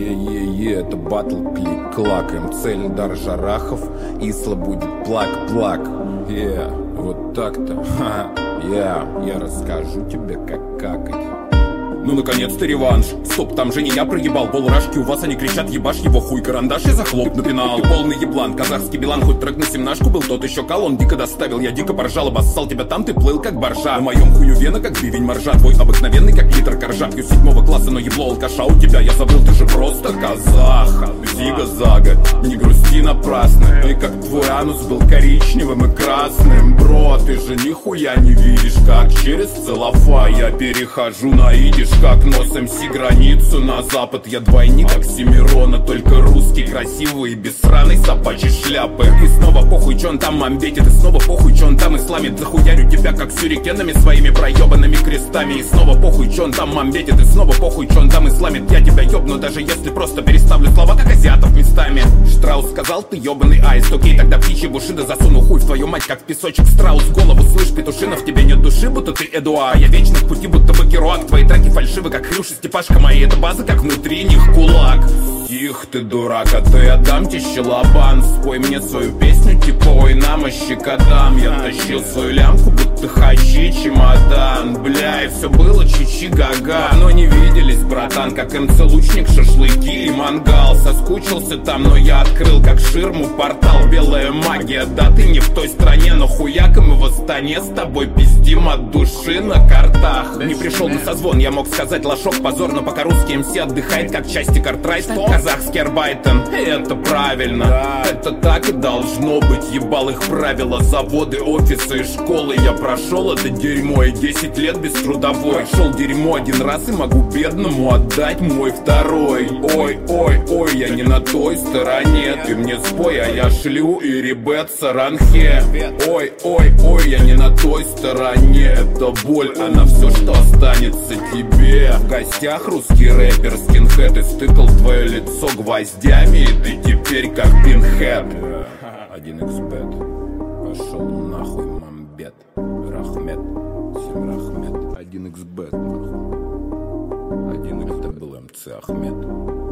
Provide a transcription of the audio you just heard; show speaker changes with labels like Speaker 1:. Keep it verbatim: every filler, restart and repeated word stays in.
Speaker 1: Е-е-е, это батл клик-клак. МЦ Эльдар Жарахов, Исла будет плак-плак. Е, вот так-то. Ха, я, я расскажу тебе, как какать. Ну, наконец-то реванш. Стоп, там же не я проебал. Полурашки у вас, они кричат, ебашь его хуй. Карандаш и захлоп на пенал. Ты полный еблан, казахский билан. Хоть трек на семнашку был, тот еще кал. Он дико доставил, я дико поржал. Обоссал тебя там, ты плыл как боржа. На моем хую вена, как бивень моржа. Твой обыкновенный, как литр коржа. Пью седьмого класса, но ебло алкаша. У тебя, я забыл, ты же просто казах. Зига-зага, не грусти напрасно. И как твой анус был коричневым и красным. Бро, ты же нихуя не видишь, как через целлофан я перехожу на идиш. Как нос МС границу на запад. Я двойник Оксимирона, только русский красивый, без сраной собачьей шляпы. И снова похуй, чё он там мамбетит. И снова похуй, чё он там исламит. Захуярю тебя как сюрикенами своими проебанными крестами. И снова похуй, чё он там мамбетит. И снова похуй, чё он там исламит. Я тебя ёбну, даже если просто переставлю слова, как азиатов местами. Штраус сказал, ты ёбаный аист. Окей, тогда птичьи бушида засуну хуй в твою мать, как в песочек страус. Голову слышь, петушина, в тебе нет души, будто ты Эдуа. Я вечно в пути, будто бы Керуак. Твои треки фальшивы, как Хрюша, Степашка мои. Это база, как внутри них кулак. Тих ты дурак, а то я дам тебе щелобан. Спой мне свою песню, типа ой, нам щекотам. Я тащил свою лямку, будто хачи чемодан. Бля, и все было чичи-гага. Но не виделись, братан, как МЦ Лучник, шашлыки и мангал. Соскучился там, но я открыл как ширму портал. Белая магия, да ты не в той стране, но хуяка мы в Астане с тобой пиздим от души на картах. Не пришел на созвон, я мог сказать лошок, позор, но пока русский МС отдыхает, как части Картрайт, казахский Арбайтен. Это правильно, это так и должно быть. Ебал их правила, заводы, офисы и школы. Я прошел это дерьмо и десять лет без трудовой. Прошел дерьмо один раз и могу бедному отдать мой второй. Ой, ой, ой, я не на той стороне. Ты мне спой, а я шлю и ребят саранхе. Ой, ой, ой, я не на той стороне. Это боль, она все, что останется тебе. В гостях русский рэпер скинхед. И стыкал твое лицо гвоздями, и ты теперь как пинхед. Один икс бет. Пошел нахуй, мамбет. Рахмет, всем рахмет. Один икс бет, нахуй. Один икс, это был МЦ Ахмед.